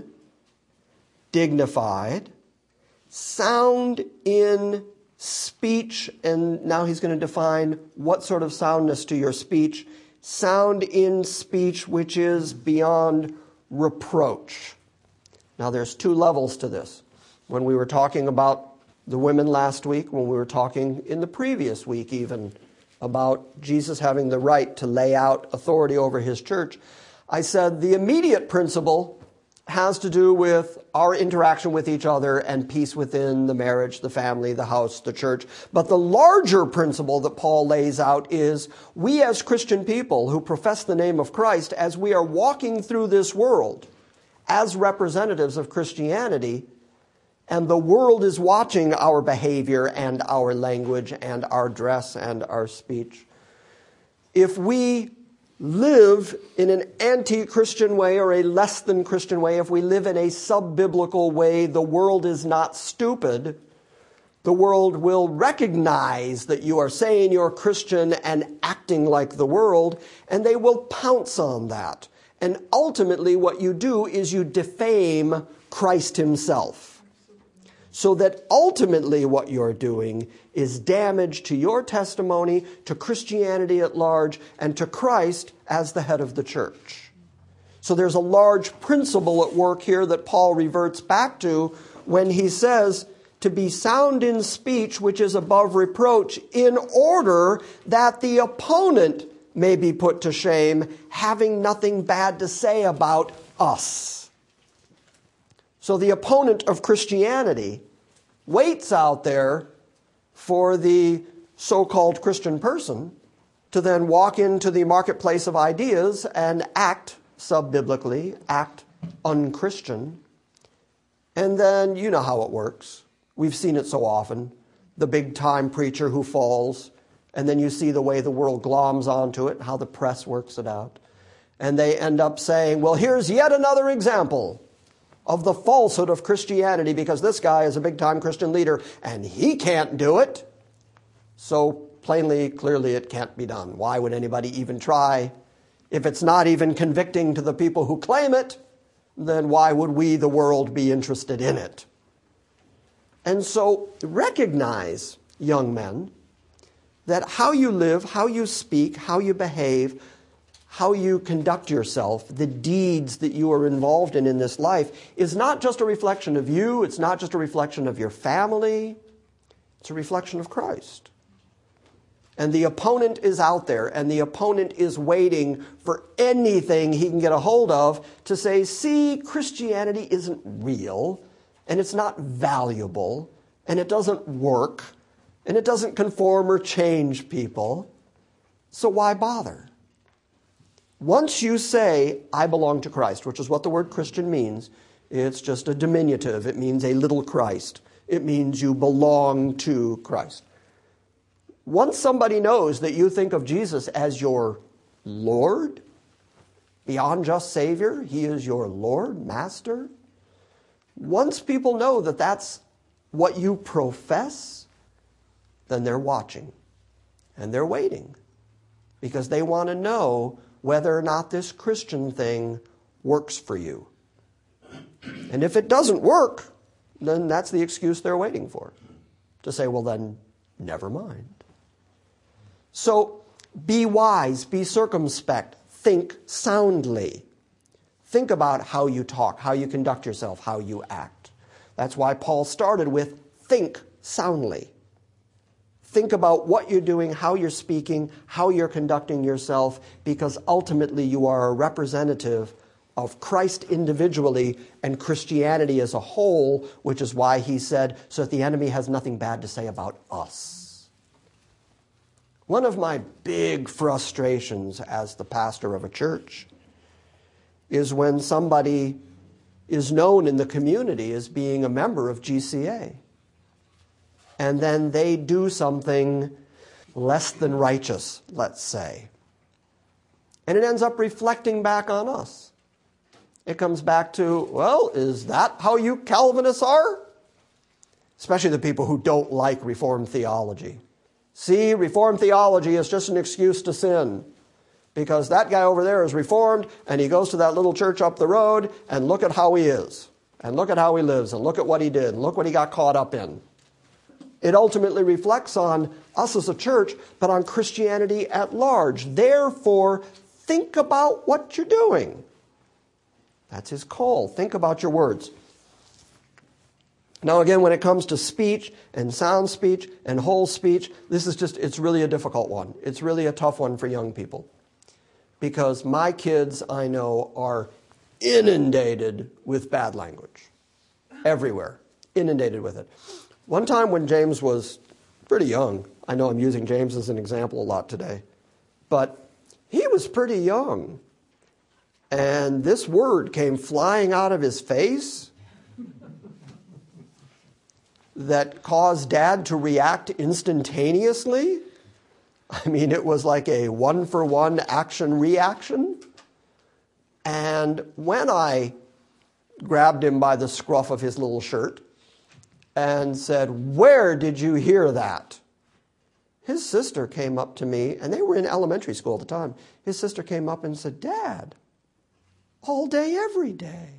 dignified, sound in speech, and now he's going to define what sort of soundness to your speech, sound in speech which is beyond reproach. Now there's two levels to this. When we were talking about the women last week, when we were talking in the previous week even about Jesus having the right to lay out authority over his church, I said the immediate principle has to do with our interaction with each other and peace within the marriage, the family, the house, the church. But the larger principle that Paul lays out is we as Christian people who profess the name of Christ, as we are walking through this world as representatives of Christianity, and the world is watching our behavior and our language and our dress and our speech, if we live in an anti-Christian way or a less than Christian way, if we live in a sub-biblical way, the world is not stupid. The world will recognize that you are saying you're Christian and acting like the world, and they will pounce on that. And ultimately what you do is you defame Christ himself. So that ultimately what you're doing is damage to your testimony, to Christianity at large, and to Christ as the head of the church. So there's a large principle at work here that Paul reverts back to when he says to be sound in speech which is above reproach, in order that the opponent may be put to shame, having nothing bad to say about us. So the opponent of Christianity waits out there for the so-called Christian person to then walk into the marketplace of ideas and act sub-biblically, act un-Christian. And then you know how it works. We've seen it so often. The big-time preacher who falls, and then you see the way the world gloms onto it, how the press works it out. And they end up saying, well, here's yet another example of the falsehood of Christianity, because this guy is a big-time Christian leader and he can't do it. So plainly, clearly, it can't be done. Why would anybody even try? If it's not even convicting to the people who claim it, then why would we, the world, be interested in it? And so recognize, young men, that how you live, how you speak, how you behave, how you conduct yourself, the deeds that you are involved in in this life is not just a reflection of you, it's not just a reflection of your family, it's a reflection of Christ. And the opponent is out there, and the opponent is waiting for anything he can get a hold of to say, see, Christianity isn't real, and it's not valuable, and it doesn't work, and it doesn't conform or change people, so why bother? Once you say, I belong to Christ, which is what the word Christian means, it's just a diminutive. It means a little Christ. It means you belong to Christ. Once somebody knows that you think of Jesus as your Lord, beyond just Savior, he is your Lord, Master. Once people know that that's what you profess, then they're watching and they're waiting because they want to know whether or not this Christian thing works for you. And if it doesn't work, then that's the excuse they're waiting for. To say, well then, never mind. So, be wise, be circumspect, think soundly. Think about how you talk, how you conduct yourself, how you act. That's why Paul started with think soundly. Think about what you're doing, how you're speaking, how you're conducting yourself, because ultimately you are a representative of Christ individually and Christianity as a whole, which is why he said, so that the enemy has nothing bad to say about us. One of my big frustrations as the pastor of a church is when somebody is known in the community as being a member of G C A. And then they do something less than righteous, let's say. And it ends up reflecting back on us. It comes back to, well, is that how you Calvinists are? Especially the people who don't like Reformed theology. See, Reformed theology is just an excuse to sin. Because that guy over there is Reformed, and he goes to that little church up the road, and look at how he is. And look at how he lives, and look at what he did, and look what he got caught up in. It ultimately reflects on us as a church, but on Christianity at large. Therefore, think about what you're doing. That's his call. Think about your words. Now again, when it comes to speech and sound speech and whole speech, this is just, it's really a difficult one. It's really a tough one for young people. Because my kids, I know, are inundated with bad language. Everywhere. Inundated with it. One time when James was pretty young, I know I'm using James as an example a lot today, but he was pretty young. And this word came flying out of his face that caused Dad to react instantaneously. I mean, it was like a one-for-one action-reaction. And when I grabbed him by the scruff of his little shirt and said, "Where did you hear that?" His sister came up to me, and they were in elementary school at the time. His sister came up and said, "Dad, all day, every day."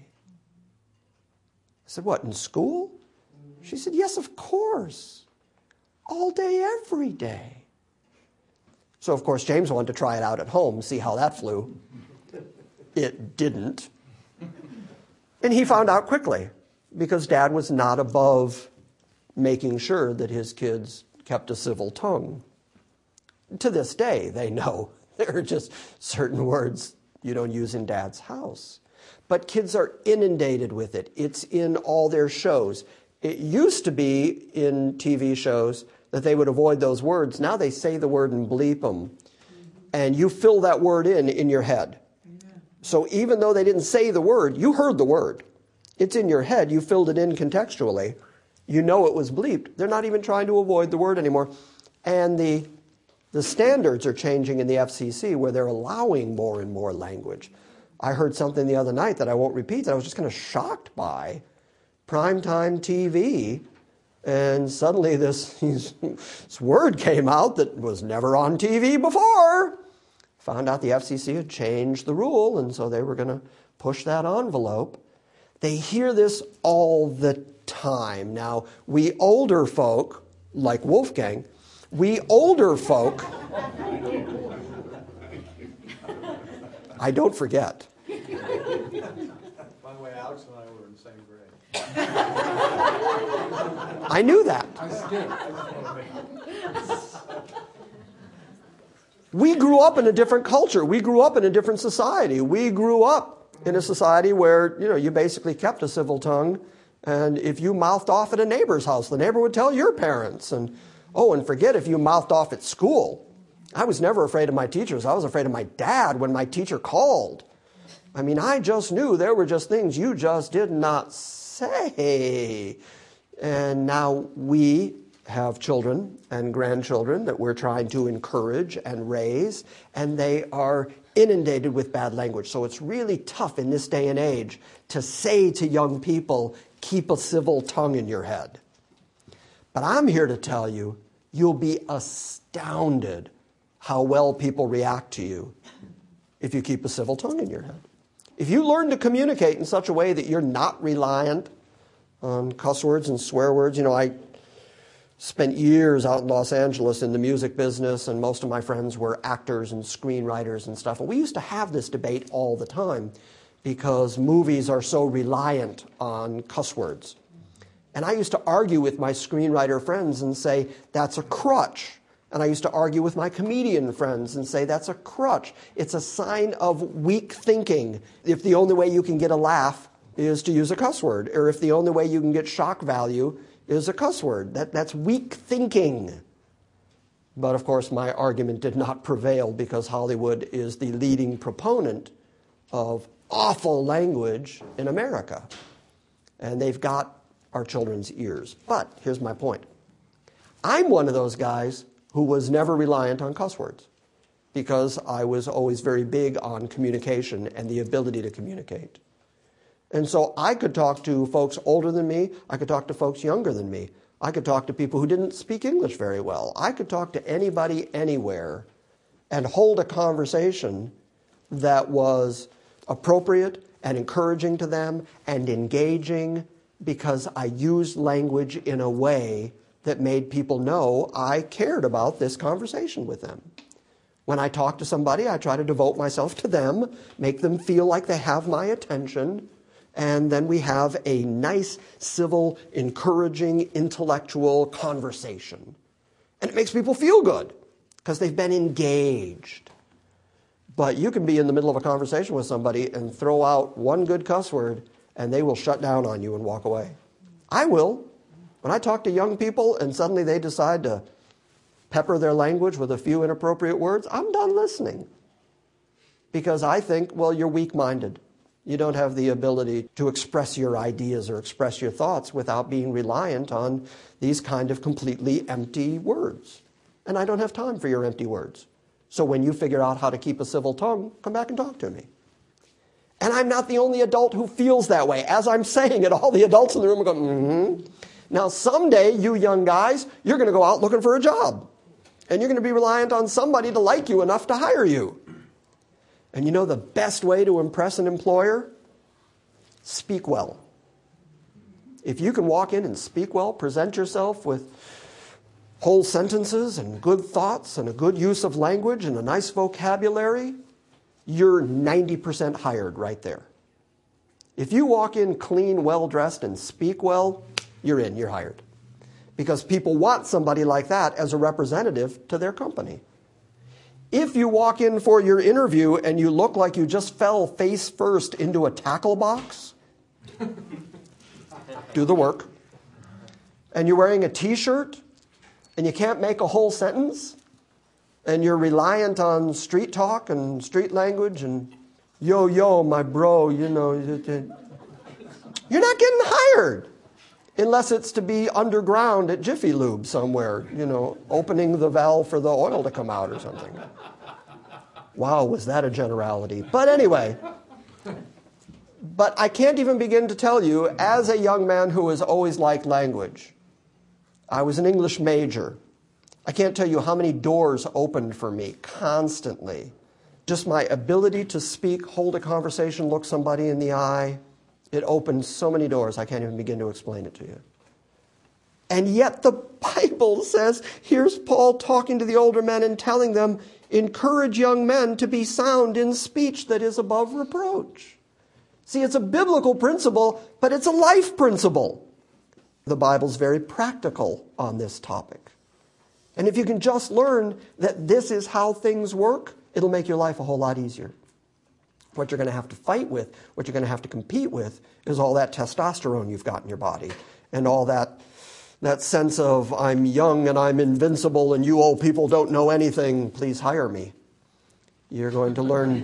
I said, "What, in school?" She said, "Yes, of course. All day, every day." So, of course, James wanted to try it out at home, see how that flew. It didn't. And he found out quickly, because Dad was not above making sure that his kids kept a civil tongue. To this day, they know there are just certain words you don't use in Dad's house. But kids are inundated with it. It's in all their shows. It used to be in T V shows that they would avoid those words. Now they say the word and bleep them. And you fill that word in in your head. So even though they didn't say the word, you heard the word. It's in your head. You filled it in contextually. You know it was bleeped. They're not even trying to avoid the word anymore. And the, the standards are changing in the F C C where they're allowing more and more language. I heard something the other night that I won't repeat that I was just kind of shocked by. Primetime T V, and suddenly this, this word came out that was never on T V before. Found out the F C C had changed the rule, and so they were going to push that envelope. They hear this all the time. Now, we older folk, like Wolfgang, we older folk, I don't forget.
By the way, Alex and I were in the same grade.
I knew that.
I skipped.
We grew up in a different culture. We grew up in a different society. We grew up in a society where, you know, you basically kept a civil tongue. And if you mouthed off at a neighbor's house, the neighbor would tell your parents. And, oh, and forget if you mouthed off at school. I was never afraid of my teachers. I was afraid of my dad when my teacher called. I mean, I just knew there were just things you just did not say. And now we have children and grandchildren that we're trying to encourage and raise, and they are inundated with bad language. So it's really tough in this day and age to say to young people, keep a civil tongue in your head. But I'm here to tell you, you'll be astounded how well people react to you if you keep a civil tongue in your head. If you learn to communicate in such a way that you're not reliant on cuss words and swear words. You know, I spent years out in Los Angeles in the music business, and most of my friends were actors and screenwriters and stuff. And we used to have this debate all the time because movies are so reliant on cuss words. And I used to argue with my screenwriter friends and say, that's a crutch. And I used to argue with my comedian friends and say, that's a crutch. It's a sign of weak thinking. If the only way you can get a laugh is to use a cuss word, or if the only way you can get shock value is a cuss word, that, that's weak thinking. But of course, my argument did not prevail because Hollywood is the leading proponent of awful language in America. And they've got our children's ears. But here's my point. I'm one of those guys who was never reliant on cuss words because I was always very big on communication and the ability to communicate. And so I could talk to folks older than me. I could talk to folks younger than me. I could talk to people who didn't speak English very well. I could talk to anybody anywhere and hold a conversation that was appropriate and encouraging to them and engaging because I used language in a way that made people know I cared about this conversation with them. When I talk to somebody, I try to devote myself to them, make them feel like they have my attention, And then we have a nice, civil, encouraging, intellectual conversation. And it makes people feel good because they've been engaged. But you can be in the middle of a conversation with somebody and throw out one good cuss word, and they will shut down on you and walk away. I will. When I talk to young people and suddenly they decide to pepper their language with a few inappropriate words, I'm done listening. Because I think, well, you're weak-minded. You don't have the ability to express your ideas or express your thoughts without being reliant on these kind of completely empty words. And I don't have time for your empty words. So when you figure out how to keep a civil tongue, come back and talk to me. And I'm not the only adult who feels that way. As I'm saying it, all the adults in the room are going, mm-hmm. Now someday, you young guys, you're going to go out looking for a job. And you're going to be reliant on somebody to like you enough to hire you. And you know the best way to impress an employer? Speak well. If you can walk in and speak well, present yourself with whole sentences and good thoughts and a good use of language and a nice vocabulary, you're ninety percent hired right there. If you walk in clean, well-dressed, and speak well, you're in, you're hired. Because people want somebody like that as a representative to their company. If you walk in for your interview and you look like you just fell face first into a tackle box, do the work. And you're wearing a t-shirt and you can't make a whole sentence, and you're reliant on street talk and street language and yo, yo, my bro, you know, you're not getting hired. Unless it's to be underground at Jiffy Lube somewhere, you know, opening the valve for the oil to come out or something. Wow, was that a generality? But anyway, but I can't even begin to tell you, as a young man who has always liked language, I was an English major. I can't tell you how many doors opened for me constantly. Just my ability to speak, hold a conversation, look somebody in the eye. It opened so many doors, I can't even begin to explain it to you. And yet the Bible says, here's Paul talking to the older men and telling them, encourage young men to be sound in speech that is above reproach. See, it's a biblical principle, but it's a life principle. The Bible's very practical on this topic. And if you can just learn that this is how things work, it'll make your life a whole lot easier. What you're going to have to fight with, what you're going to have to compete with, is all that testosterone you've got in your body. And all that, that sense of, I'm young and I'm invincible and you old people don't know anything, please hire me. You're going to learn,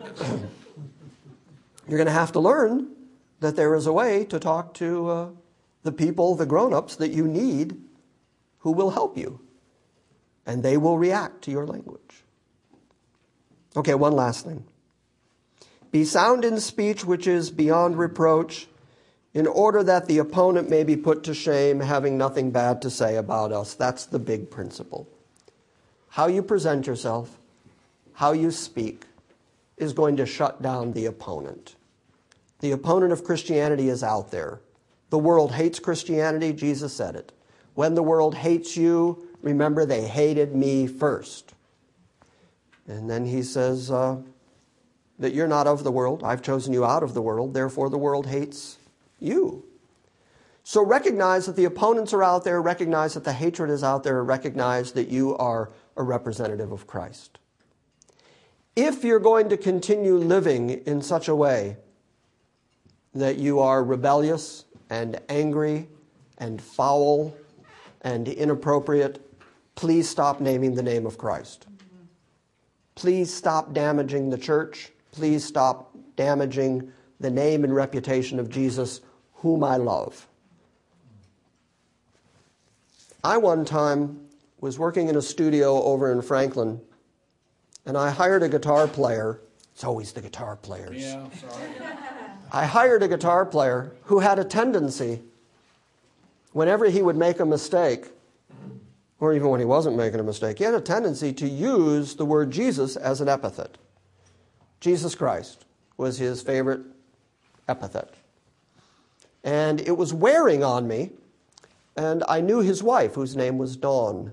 you're going to have to learn that there is a way to talk to uh, the people, the grown-ups that you need, who will help you. And they will react to your language. Okay, one last thing. Be sound in speech which is beyond reproach, in order that the opponent may be put to shame, having nothing bad to say about us. That's the big principle. How you present yourself, how you speak, is going to shut down the opponent. The opponent of Christianity is out there. The world hates Christianity, Jesus said it. When the world hates you, remember they hated me first. And then he says, uh, that you're not of the world. I've chosen you out of the world. Therefore, the world hates you. So recognize that the opponents are out there. Recognize that the hatred is out there. Recognize that you are a representative of Christ. If you're going to continue living in such a way that you are rebellious and angry and foul and inappropriate, please stop naming the name of Christ. Please stop damaging the church. Please stop damaging the name and reputation of Jesus, whom I love. I one time was working in a studio over in Franklin, and I hired a guitar player. It's always the guitar players.
Yeah, sorry.
I hired a guitar player who had a tendency, whenever he would make a mistake, or even when he wasn't making a mistake, he had a tendency to use the word Jesus as an epithet. Jesus Christ was his favorite epithet. And it was wearing on me, and I knew his wife, whose name was Dawn.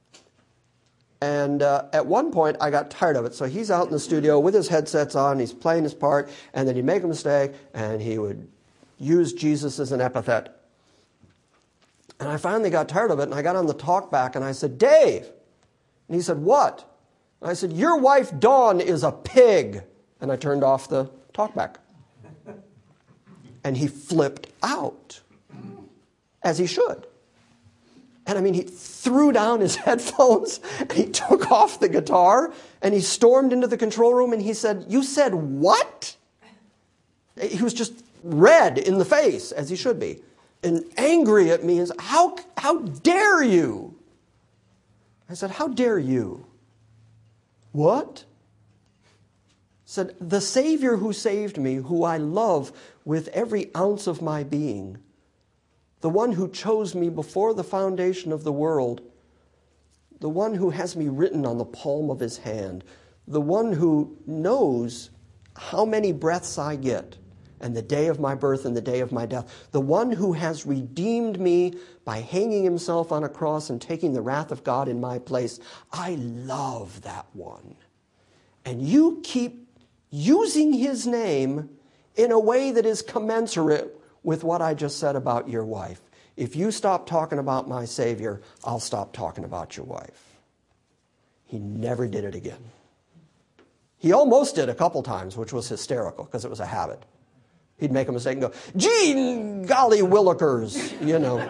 And uh, at one point, I got tired of it. So he's out in the studio with his headsets on, he's playing his part, and then he'd make a mistake, and he would used Jesus as an epithet. And I finally got tired of it, and I got on the talk back, and I said, Dave. And he said, what? And I said, your wife, Dawn, is a pig. And I turned off the talk back. And he flipped out, as he should. And I mean, he threw down his headphones, and he took off the guitar, and he stormed into the control room, and he said, you said what? He was just red in the face, as he should be, and angry at me. And said, how, how dare you? I said, how dare you? What? Said, the Savior who saved me, who I love with every ounce of my being, the one who chose me before the foundation of the world, the one who has me written on the palm of his hand, the one who knows how many breaths I get, and the day of my birth and the day of my death, the one who has redeemed me by hanging himself on a cross and taking the wrath of God in my place. I love that one. And you keep using his name in a way that is commensurate with what I just said about your wife. If you stop talking about my Savior, I'll stop talking about your wife. He never did it again. He almost did a couple times, which was hysterical because it was a habit. He'd make a mistake and go, gee, golly willikers, you know.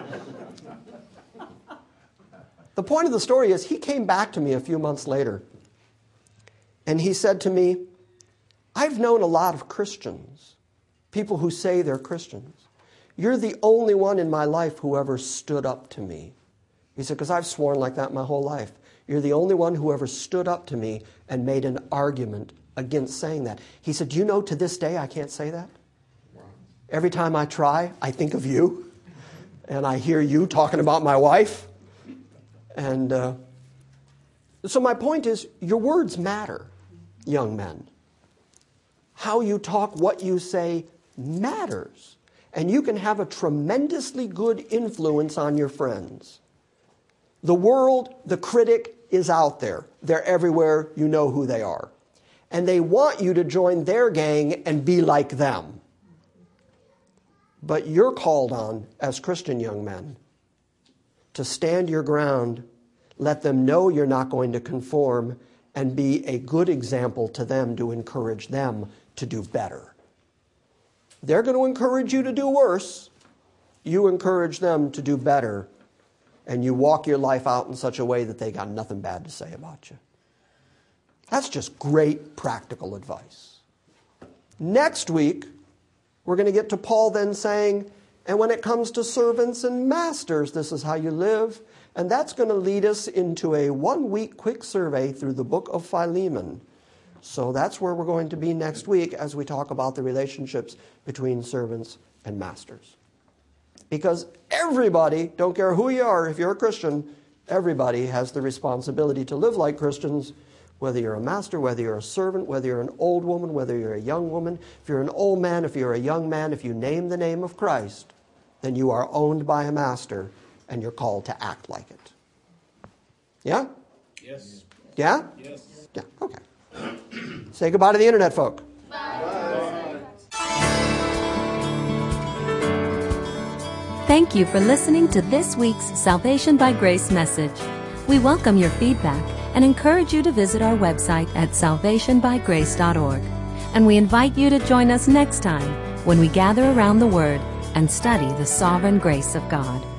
The point of the story is he came back to me a few months later, and he said to me, I've known a lot of Christians, people who say they're Christians. You're the only one in my life who ever stood up to me. He said, because I've sworn like that my whole life. You're the only one who ever stood up to me and made an argument against saying that. He said, do you know to this day I can't say that? Every time I try, I think of you, and I hear you talking about my wife. And uh, so my point is, your words matter, young men. How you talk, what you say matters. And you can have a tremendously good influence on your friends. The world, the critic, is out there. They're everywhere. You know who they are. And they want you to join their gang and be like them. But you're called on, as Christian young men, to stand your ground, let them know you're not going to conform, and be a good example to them to encourage them to do better. They're going to encourage you to do worse. You encourage them to do better, and you walk your life out in such a way that they got nothing bad to say about you. That's just great practical advice. Next week, we're going to get to Paul then saying, and when it comes to servants and masters, this is how you live. And that's going to lead us into a one-week quick survey through the book of Philemon. So that's where we're going to be next week as we talk about the relationships between servants and masters. Because everybody, don't care who you are, if you're a Christian, everybody has the responsibility to live like Christians. Whether you're a master, whether you're a servant, whether you're an old woman, whether you're a young woman, if you're an old man, if you're a young man, if you name the name of Christ, then you are owned by a master and you're called to act like it. Yeah?
Yes.
Yeah?
Yes.
Yeah, okay. Say goodbye to the internet folk.
Bye.
Thank you for listening to this week's Salvation by Grace message. We welcome your feedback and encourage you to visit our website at salvation by grace dot org. And we invite you to join us next time when we gather around the Word and study the sovereign grace of God.